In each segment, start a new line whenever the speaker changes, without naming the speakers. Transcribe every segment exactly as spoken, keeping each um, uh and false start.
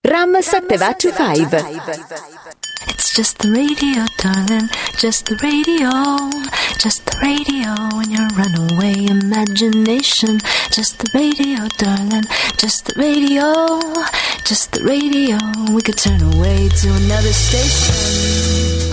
Ram Sattva venticinque.
It's just the radio, darling, just the radio, just the radio in your runaway imagination. Just the radio, darling, just the radio, just the radio. We could turn away to another station.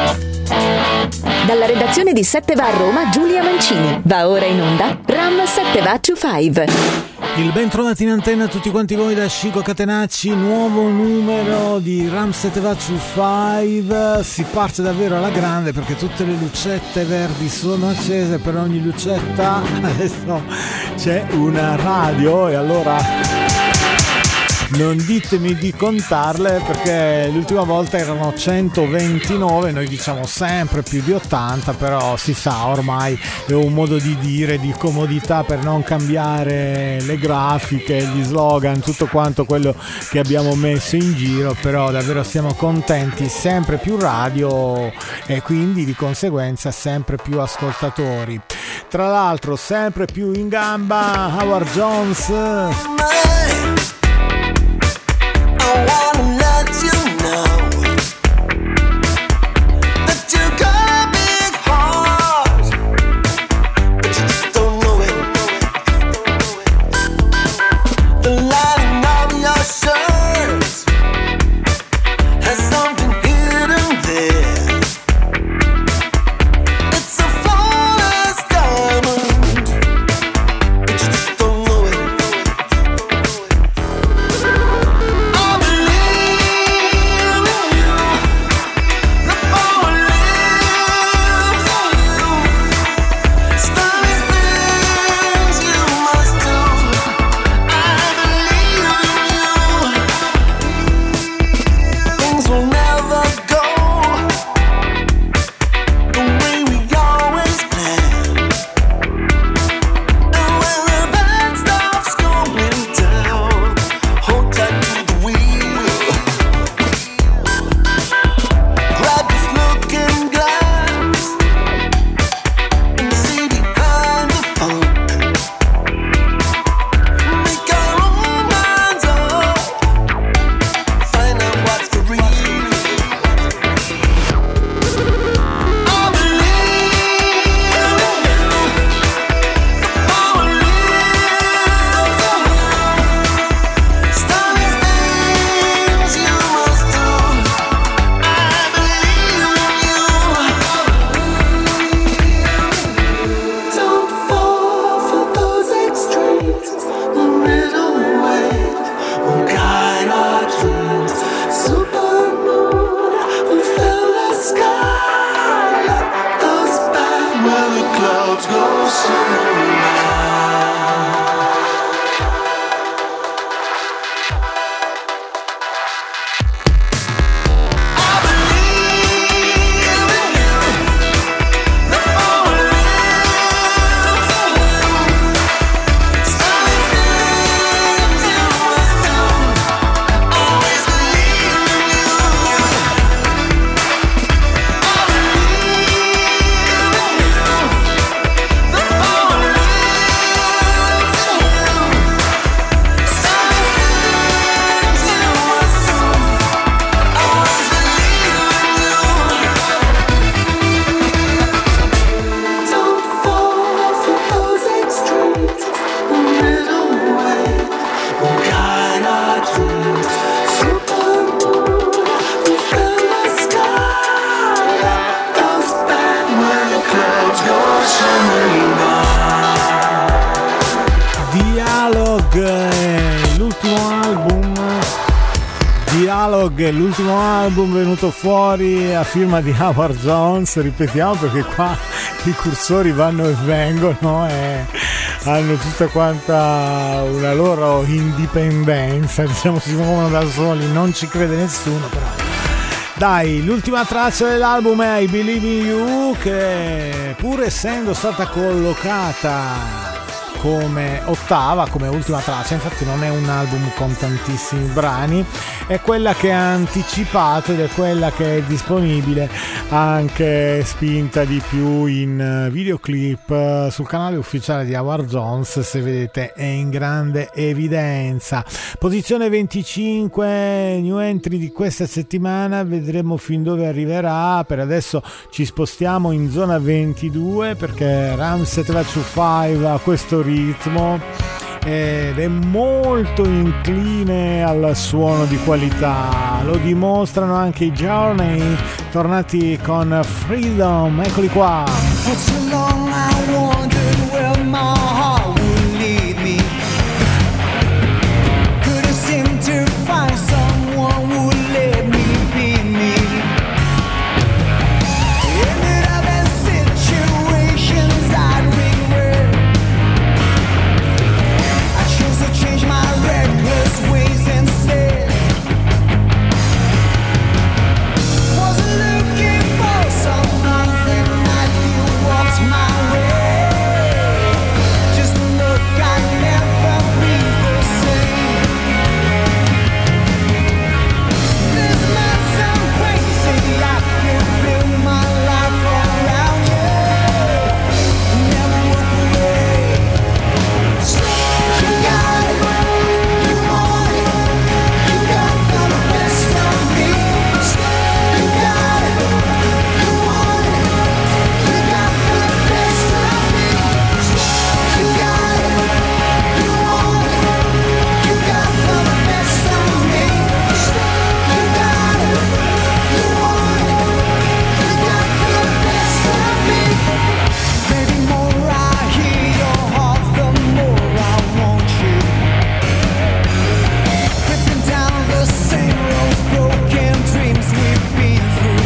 Dalla redazione di Sattva a Roma, Giulia Mancini. Va ora in onda Ram Sattva venticinque.
Il ben trovati in antenna a tutti quanti voi da Chico Catenacci, nuovo numero di Ram Sattva venticinque. Si parte davvero alla grande perché tutte le lucette verdi sono accese, per ogni lucetta adesso c'è una radio e allora non ditemi di contarle perché l'ultima volta erano centoventinove, noi diciamo sempre più di ottanta, però si sa, ormai è un modo di dire, di comodità per non cambiare le grafiche, gli slogan, tutto quanto quello che abbiamo messo in giro, però davvero siamo contenti, sempre più radio e quindi di conseguenza sempre più ascoltatori. Tra l'altro sempre più in gamba Howard Jones.
I wanna let you know that you got a big heart, but you just don't know it. The lining on your shirt has something hidden there. It's a flawless diamond, but you just don't know it.
L'ultimo album venuto fuori a firma di Howard Jones, ripetiamo perché qua i cursori vanno e vengono e hanno tutta quanta una loro indipendenza, diciamo, si muovono da soli, non ci crede nessuno, però dai, l'ultima traccia dell'album è I Believe in You, che pur essendo stata collocata come ottava, come ultima traccia, infatti non è un album con tantissimi brani, è quella che ha anticipato ed è quella che è disponibile anche spinta di più in videoclip sul canale ufficiale di Howard Jones, se vedete è in grande evidenza. Posizione venticinque, new entry di questa settimana, vedremo fin dove arriverà. Per adesso ci spostiamo in zona ventidue perché Ramset cinque ha questo ritmo ed è molto incline al suono di qualità, lo dimostrano anche i Journey, tornati con Freedom, eccoli qua.
For too long I wondered where my heart would lead me. Couldn't seem to find someone who would let me be me. Ended up in situations I'd regret. I chose to change my reckless ways instead. Wasn't looking for someone that you walked my way. Just look, I'd never be the same. This might sound crazy, I could build my life around you. Never walk away. You got it, you want it, you got the best of me. You got it, you want it, you got the best of me. You got it, you want it, you got the best of me. You got it, you want it, you got the best of me. Baby, more I hear your heart, the more I want you. Ripping down the same roads, broken dreams we've been through.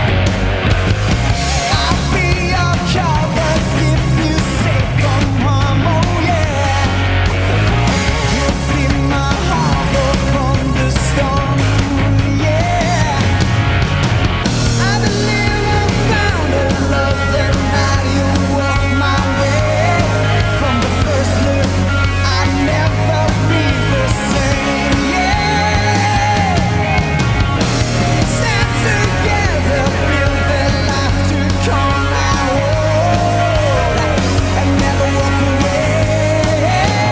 I'll be your cover, keep you safe from harm, oh yeah. You'll be my harbor from the storm, yeah. I deliver found a love that now you walk my way. From the first look, I'd never be the same, yeah. Stand together, build that life to come our own, and never walk away.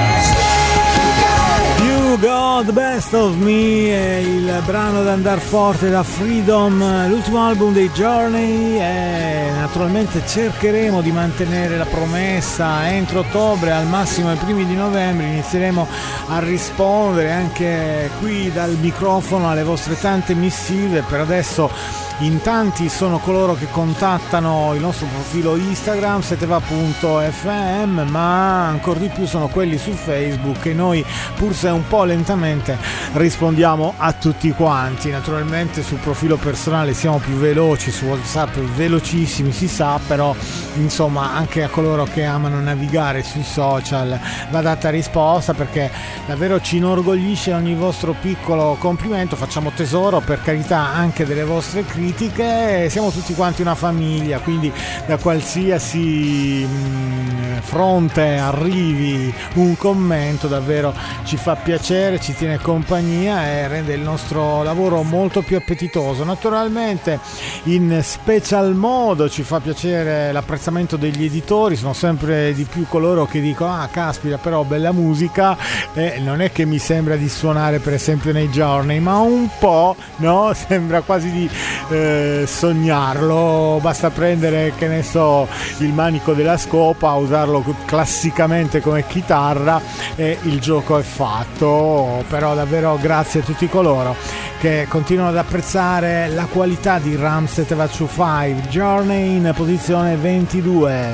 You Got the Best of Me è il brano da andare forte da Freedom, l'ultimo album dei Journey, e naturalmente cercheremo di mantenere la promessa entro ottobre, al massimo ai primi di novembre inizieremo a rispondere anche qui dal microfono alle vostre tante missive. Per adesso in tanti sono coloro che contattano il nostro profilo Instagram seteva punto effe emme, ma ancora di più sono quelli su Facebook, e noi pur se un po' lentamente rispondiamo a tutti quanti. Naturalmente sul profilo personale siamo più veloci, su WhatsApp velocissimi si sa, però insomma anche a coloro che amano navigare sui social va data risposta, perché davvero ci inorgoglisce ogni vostro piccolo complimento, facciamo tesoro per carità anche delle vostre critiche. Siamo tutti quanti una famiglia, quindi da qualsiasi mh, fronte arrivi un commento davvero ci fa piacere, ci tiene compagnia e rende il nostro lavoro molto più appetitoso. Naturalmente in special modo ci fa piacere l'apprezzamento degli editori, sono sempre di più coloro che dicono ah caspita però bella musica, e non è che mi sembra di suonare per esempio nei Journey, ma un po', no? Sembra quasi di eh, sognarlo, basta prendere, che ne so, il manico della scopa, usarlo classicamente come chitarra e il gioco è fatto. Però davvero grazie a tutti coloro che continuano ad apprezzare la qualità di Ramset cinque. Journey in posizione ventidue.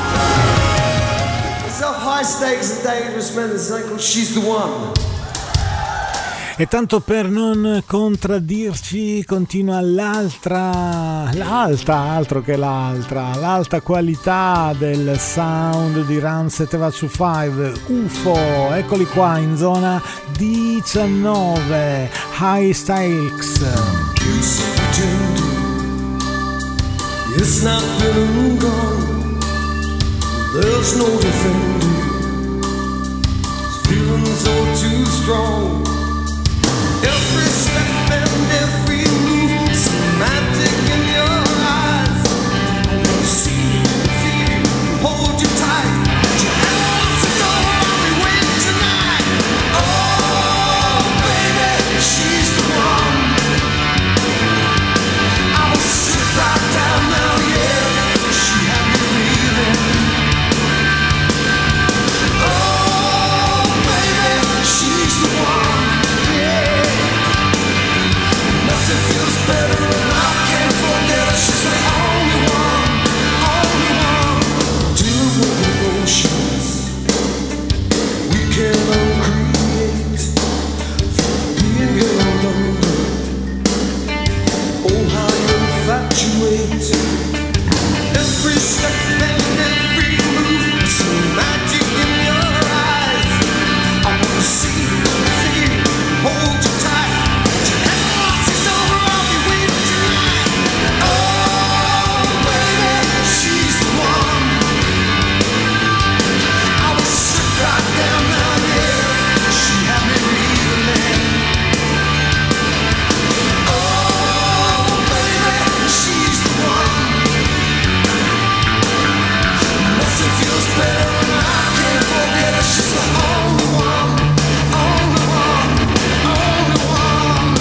It's a high stakes and dangerous medicine. She's the one.
E tanto per non contraddirci, continua l'altra, l'alta, altro che l'altra, l'alta qualità del sound di Ramset cinque, U F O, eccoli qua in zona diciannove, High Stakes.
You said to it's not been gone. There's no defending. feelings all too strong. Every step and every move, some magic in your eyes. I want to see you, feel you, hold you tight. Put your hands to go, I'll be waiting tonight. Oh, baby, she's the one. I was sit right down now, yeah. She had me breathing. Oh, baby, she's the one. Yeah. Nothing feels better and I can't forget her. She's the only one, only one. Dealing with emotions we cannot create. Being held under, oh how you infatuate. Every step and every move, some magic in your eyes. I wanna see you, feel you, hold you tight. Till everyone's is over, I'll be waiting tonight. Oh, baby, she's the one. I was sit right down now, yeah. She had me breathing. Oh, baby, she's the one. Nothing feels better and I can't forget her. She's the only one, only one, only one.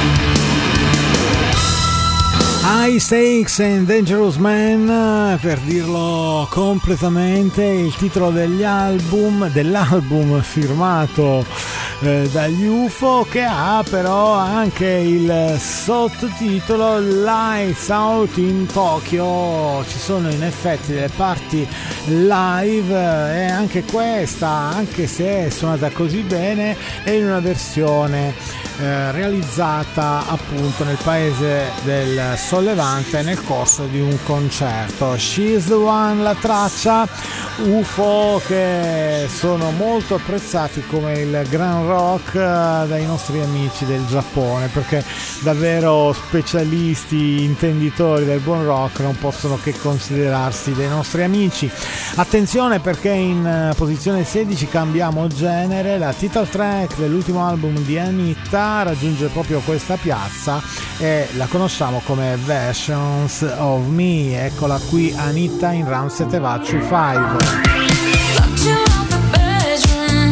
High Stakes and Dangerous Man, per dirlo completamente, il titolo degli album, dell'album firmato eh, dagli U F O, che ha però anche il sottotitolo Lights Out in Tokyo. Ci sono in effetti delle parti live eh, e anche questa, anche se è suonata così bene, è in una versione eh, realizzata appunto nel paese del Sollevante nel corso di un concerto. She's the One, la traccia. U F O che sono molto apprezzati come il gran rock eh, dai nostri amici del Giappone, perché davvero specialisti, intenditori del buon rock non possono che considerarsi dei nostri amici. Attenzione, perché in eh, posizione sedici cambiamo genere, la title track dell'ultimo album di Anitta raggiunge proprio questa piazza e la conosciamo come Versions of Me. Eccola qui, Anitta in Ramset e Vacciu cinque.
Locked you out the bedroom.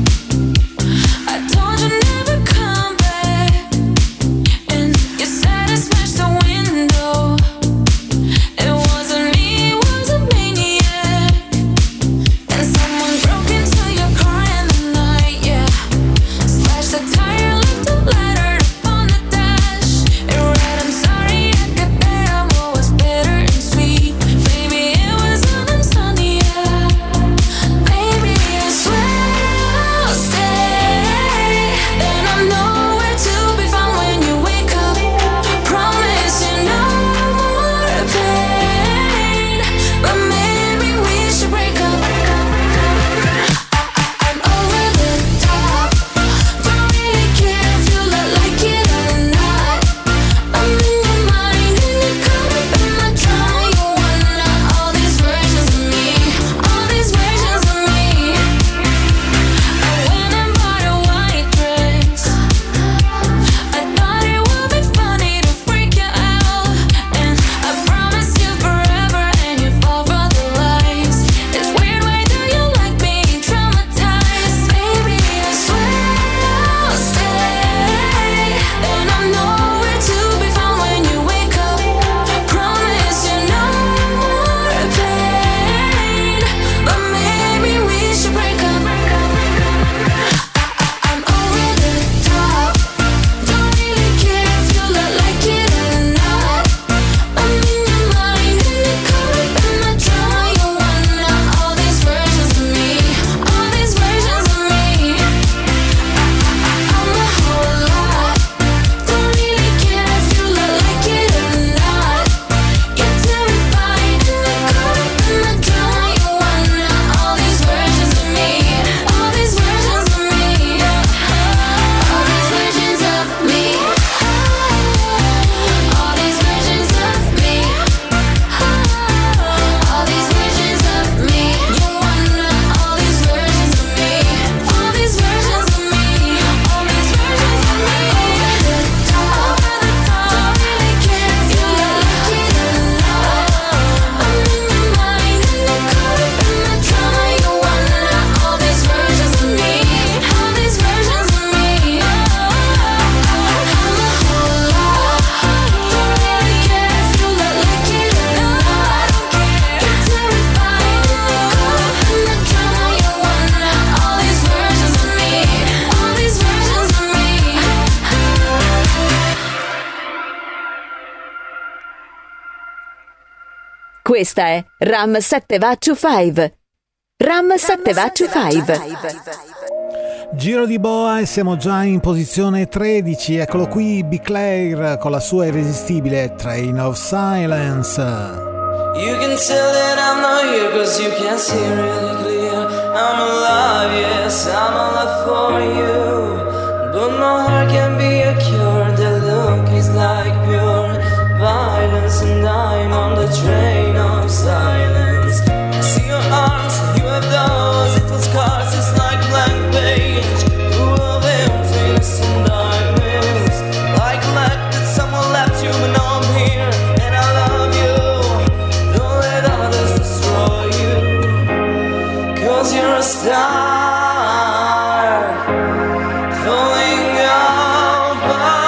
I told you never come back, and you said I smashed the window. It wasn't me, it was a maniac. And someone broke into your car in the night, yeah. Slashed the tire, left a letter upon the dash. It read, I'm sorry, I could bear what was bitter and sweet. Baby, it was on and sunny, yeah.
Questa è Ram Sattva cinque. Ram Sattva cinque.
Giro di boa e siamo già in posizione tredici. Eccolo qui B. Clair con la sua irresistibile Train of Silence.
You can tell that I'm not here cause you can't see really clear. I'm alive, yes, I'm alive for you. But my heart can be a cure. The look is like pure violence, and I'm on the train of silence. I see your arms, you have those. It was scars, it's like blank page, full of emptiness and darkness. Like a lack that someone left you, but now I'm here and I love you. Don't let others destroy you, cause you're a star falling apart.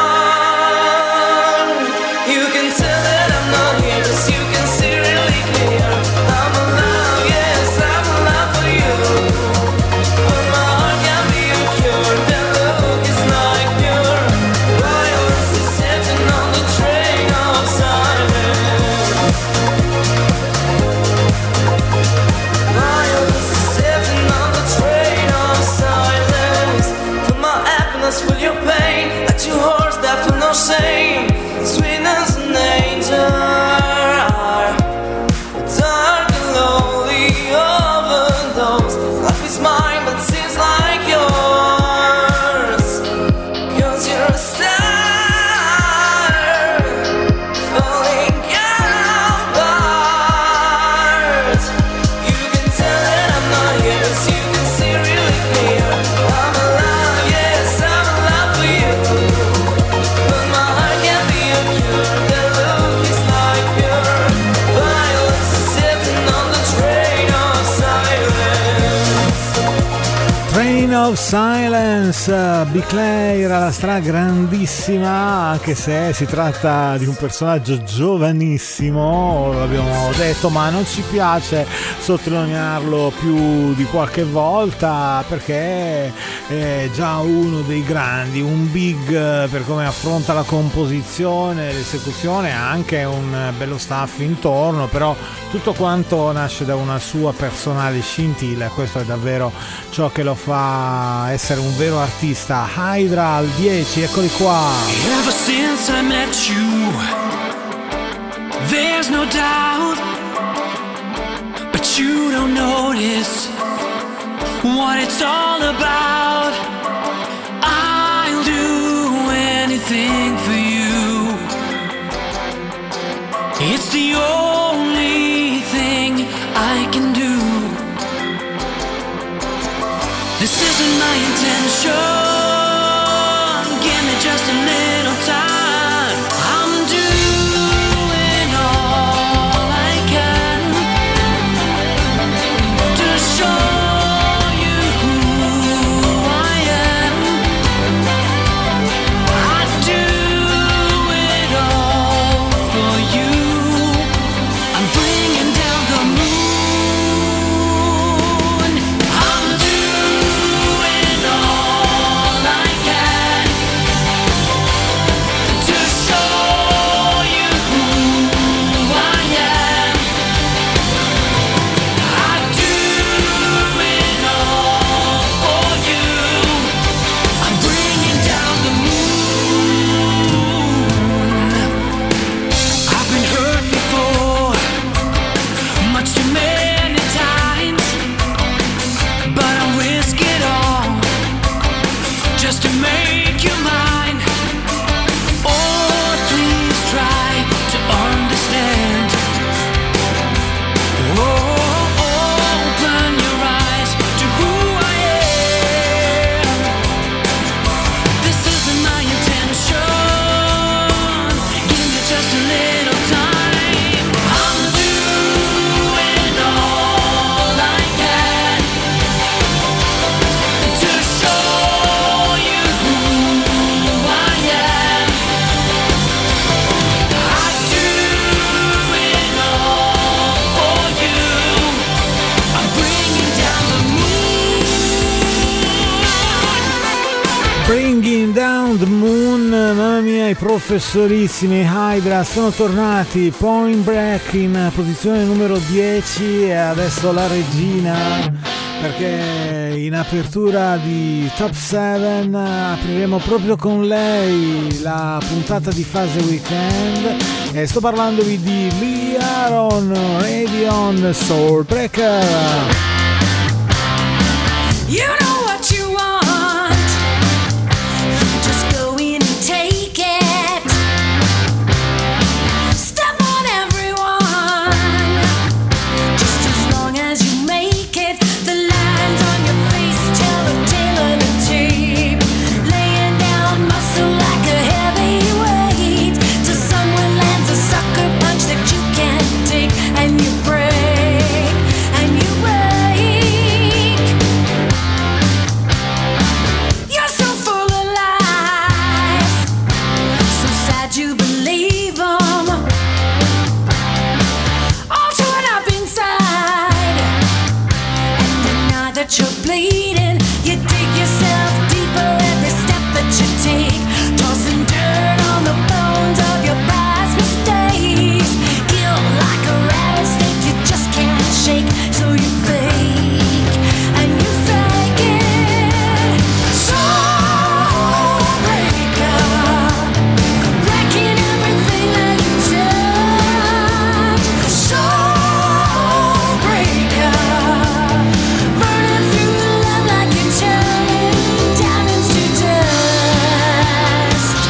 You can tell that I'm not here cause you can see really clear. I'm alive, yes, I'm alive for you. But my heart can be a cure. That look is like pure violence is sitting on the train of silence. Violence is sitting on the train of silence. Fill my happiness, fill your pain. Let your horse that feel no shame. Sweetness and danger are dark and lonely overdose. Life is mine but seems like yours, cause you're a star falling apart. You can tell that I'm not here cause you can see really clear. I'm alive, yes, I'm alive for you. But my heart can't be a cure. That look is like pure violence is sitting on the train of silence.
Train of Silence, B. Clair alla stra grandissima, anche se si tratta di un personaggio giovanissimo, l'abbiamo detto, ma non ci piace sottolinearlo più di qualche volta perché è già uno dei grandi, un big per come affronta la composizione, l'esecuzione, anche un bello staff intorno, però tutto quanto nasce da una sua personale scintilla, questo è davvero ciò che lo fa essere un vero artista. Hydra al dieci, eccoli qua.
Ever since I met you, there's no doubt, but you don't notice what it's all about. I'll do anything for you. It's the only thing I can do. This isn't my intention. Give me just a little time. I'm doing all I can to show you who
Moon, mamma mia, i professorissimi Hydra sono tornati. Point Break in posizione numero dieci e adesso la regina, perché in apertura di Top sette apriremo proprio con lei la puntata di fase weekend e sto parlandovi di Lee Aaron, Radion Soul Breaker.
You know what you want, just go in and take it. Step on everyone, just as long as you make it. The lines on your face tell the tale of the tape. Laying down muscle like a heavy weight, till someone lands a sucker punch that you can't take, and you break, and you break. You're so full of lies, so sad you believe them. All torn up inside, and deny that you're bleeding. You dig yourself deeper every step that you take, tossing dirt on the bones of your past mistakes. Guilt like a rattlesnake you just can't shake, so you fake, and you fake it. Soul breaker, wrecking everything that you touch. Soul breaker, burning through love like you're turning diamonds to dust.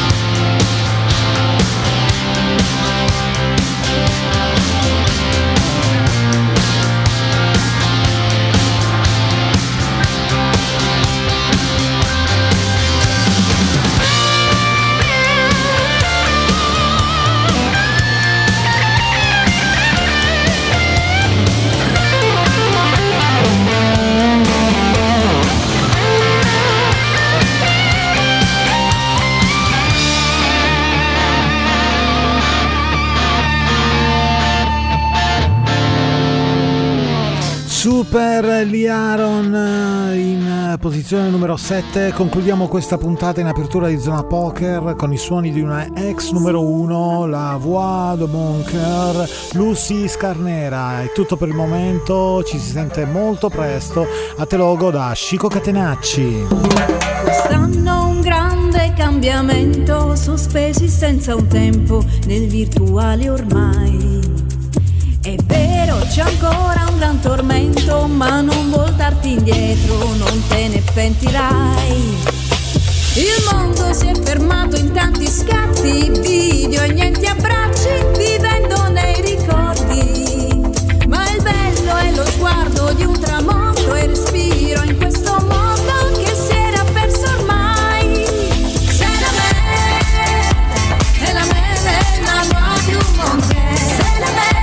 Super Lee Aaron in posizione numero sette. Concludiamo questa puntata in apertura di Zona Poker con i suoni di una ex numero uno, la voix de mon cœur, Lucy Scarnera. È tutto per il momento, ci si sente molto presto. A te logo da Chico Catenacci.
Quest'anno un grande cambiamento, sospesi senza un tempo nel virtuale ormai. È vero, c'è ancora un gran tormento, ma non voltarti indietro, non te ne pentirai. Il mondo si è fermato in tanti scatti, video e niente abbracci, vivendo nei ricordi. Ma il bello è lo sguardo di un tramonto e respiro in questo mondo che si era perso ormai. C'est la mer, è la mer, è la voix du monde. C'est la mer,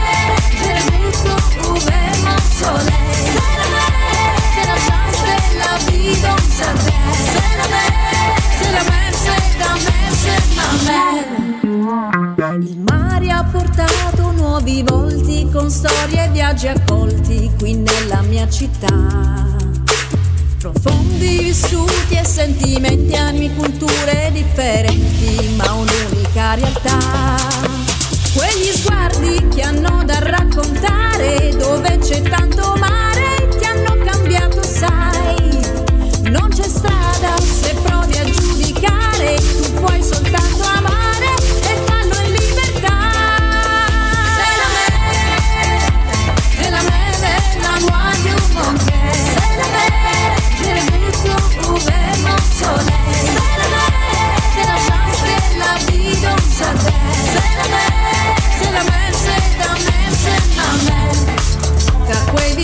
ouvert mon soleil. C'est la mer, c'est la chance, c'est la vie dans sa terre. C'est la mer, c'est la mer, c'est la mer, c'est ma mer. Il mare ha portato nuovi volti con storie e viaggi accolti qui nella mia città. Profondi vissuti e sentimenti, anni, culture differenti, ma un'unica realtà. Quegli sguardi che hanno da raccontare, dove c'è tanto mare, ti hanno cambiato, sai. Non c'è strada se provi a giudicare, tu puoi soltanto amare e farlo in libertà. C'est la mer, è la mer, è la voix du monde. C'est la mer, j'ai le but ouvert mon soleil. C'est la mer, c'est la chance, c'est la vie dans sa terre. C'est la mer, c'est la mer, c'est la mer, c'est la mer. Tra quei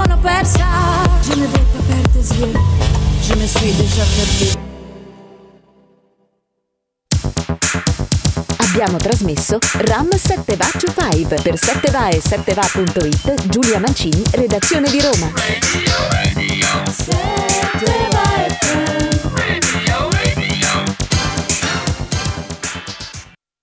sono persa. Je ne vais pas perdre tes yeux, je me suis déjà perdue.
Abbiamo trasmesso Ram sette Va to Five per sette va e sette va punto it. Giulia Mancini, redazione di Roma.
Radio, radio. sette va